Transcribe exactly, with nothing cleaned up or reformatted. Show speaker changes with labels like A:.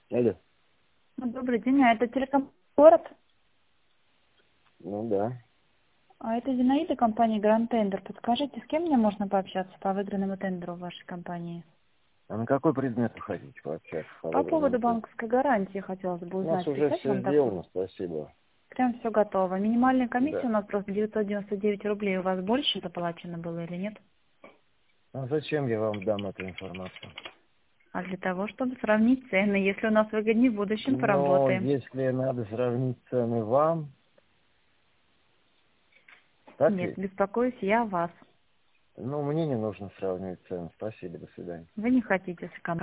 A: Алло.
B: Ну, добрый день, а это телеком город?
A: Ну да.
B: А это Зинаида, компания Grand Tender. Подскажите, с кем мне можно пообщаться по выигранному тендеру в вашей компании?
A: А на какой предмет вы хотите пообщаться по
B: По поводу
A: выигранному тесту?
B: банковской гарантии хотелось бы
A: У нас
B: узнать.
A: уже
B: Писать
A: все
B: вам такую?
A: сделано, спасибо.
B: Прям все готово. Минимальная комиссия
A: Да.
B: у нас просто девятьсот девяносто девять рублей. У вас больше заплачено было или нет?
A: А зачем я вам дам эту информацию?
B: А для того, чтобы сравнить цены. Если у нас выгоднее, в будущем
A: Но
B: поработаем.
A: если надо сравнить цены вам, так
B: Нет,
A: ведь?
B: беспокоюсь я о вас.
A: Ну, мне не нужно сравнивать цены. Спасибо, до свидания.
B: Вы не хотите сэкономить.